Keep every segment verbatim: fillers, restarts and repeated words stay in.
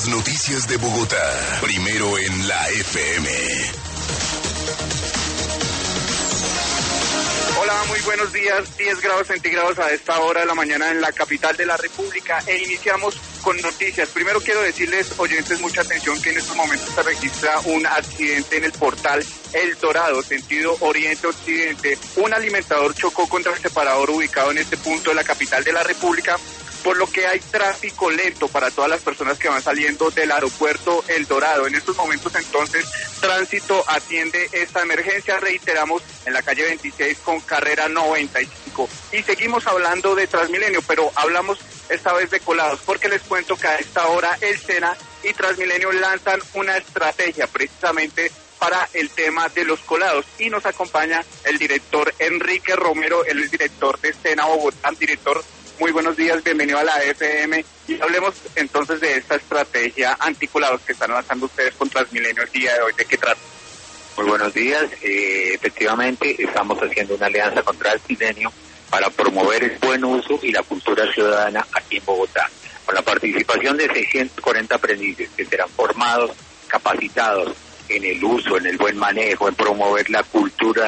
Las noticias de Bogotá, primero en la F M. Hola, muy buenos días. diez grados centígrados a esta hora de la mañana en la capital de la República e iniciamos con noticias. Primero quiero decirles, oyentes, mucha atención que en estos momentos se registra un accidente en el portal El Dorado, sentido oriente-occidente. Un alimentador chocó contra el separador ubicado en este punto de la capital de la República, por lo que hay tráfico lento para todas las personas que van saliendo del aeropuerto El Dorado. En estos momentos, entonces, Tránsito atiende esta emergencia, reiteramos, en la calle veintiséis con carrera noventa y cinco. Y seguimos hablando de Transmilenio, pero hablamos esta vez de colados, porque les cuento que a esta hora el SENA y Transmilenio lanzan una estrategia precisamente para el tema de los colados. Y nos acompaña el director Enrique Romero, él es director de SENA Bogotá. Director, muy buenos días, bienvenido a la F M y hablemos entonces de esta estrategia anticolados que están lanzando ustedes con Transmilenio el día de hoy. ¿De qué trata? Muy buenos días, eh, efectivamente estamos haciendo una alianza con Transmilenio para promover el buen uso y la cultura ciudadana aquí en Bogotá, con la participación de seiscientos cuarenta aprendices que serán formados, capacitados en el uso, en el buen manejo, en promover la cultura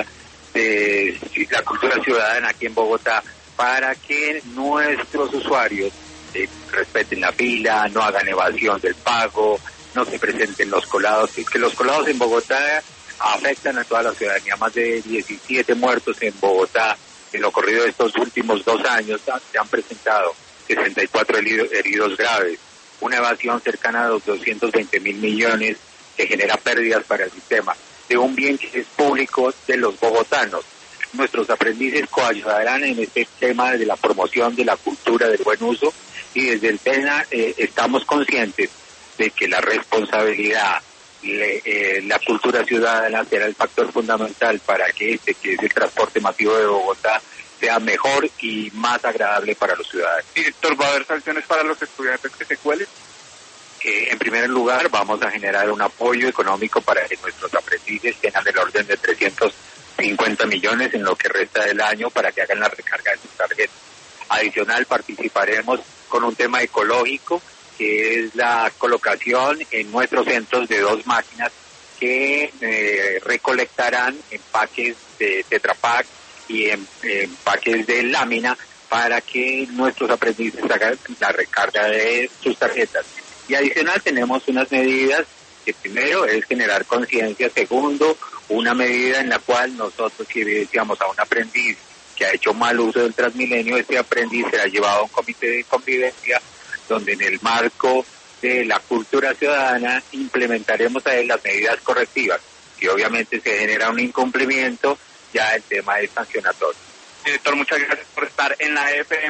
de la cultura ciudadana aquí en Bogotá, para que nuestros usuarios eh, respeten la fila, no hagan evasión del pago, no se presenten los colados, que los colados en Bogotá afectan a toda la ciudadanía. Más de diecisiete muertos en Bogotá en lo corrido de estos últimos dos años, se han presentado sesenta y cuatro heridos, heridos graves, una evasión cercana a los doscientos veinte mil millones que genera pérdidas para el sistema, de un bien que es público de los bogotanos. Nuestros aprendices coayudarán en este tema de la promoción de la cultura del buen uso, y desde el SENA eh, estamos conscientes de que la responsabilidad, le, eh, la cultura ciudadana será el factor fundamental para que este, que es el transporte masivo de Bogotá, sea mejor y más agradable para los ciudadanos. Director, ¿va a haber sanciones para los estudiantes que se cuelen? Eh, en primer lugar, vamos a generar un apoyo económico para que nuestros aprendices tengan del orden de trescientos cincuenta millones en lo que resta del año para que hagan la recarga de sus tarjetas. Adicional, participaremos con un tema ecológico, que es la colocación en nuestros centros de dos máquinas que eh, recolectarán empaques de Tetra Pak y en, empaques de lámina para que nuestros aprendices hagan la recarga de sus tarjetas. Y adicional tenemos unas medidas que primero es generar conciencia, segundo, una medida en la cual nosotros, si evidenciamos a un aprendiz que ha hecho mal uso del Transmilenio, este aprendiz será llevado a un comité de convivencia donde en el marco de la cultura ciudadana implementaremos a él las medidas correctivas. Si obviamente se genera un incumplimiento, ya el tema es sancionatorio. Director, muchas gracias por estar en la F M.